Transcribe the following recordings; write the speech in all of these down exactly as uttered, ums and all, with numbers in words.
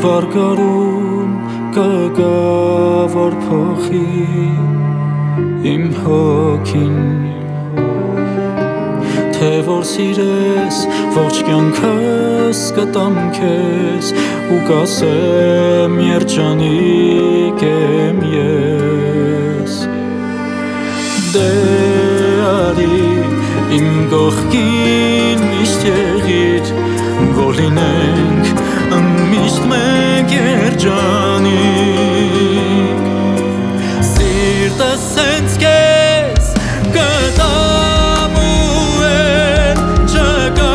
վարգարում կգա որ փոխի իմ հոգին թե որ սիրես ողջ կյանքս կտամ քեզ ու կասեմ երջանիկ եմ ես դե արի իմ կողքին միշտ եղիր որ լինենք միշտ մենք երջանիկ սիրտս հենց քեզ կտամ ու էլ չկա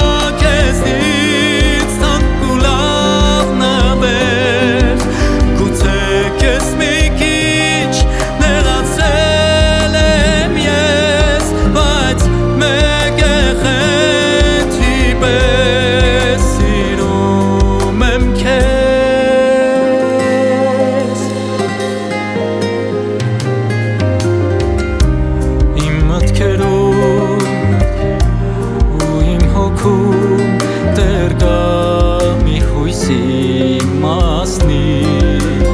քեզից թանկ ու լավ նվեր գուցե քեզ մի քիչ նեղացել եմ ես բայց մեկ է խենթի պես սիրում եմ քեզ իմ մտքերում ու իմ հոգում դեռ կա մի հույսի մասնիկ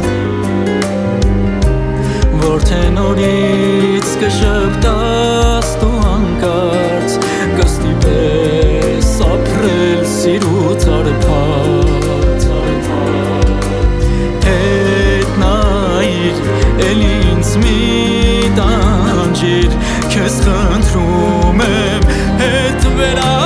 որ թե նորից կժպտաս դու հանկարծ կստիպես ապրել սիրուց արփած հետ նայիր էլ ինձ մի տանջիր քեզ խնդրում եմ հետ վերա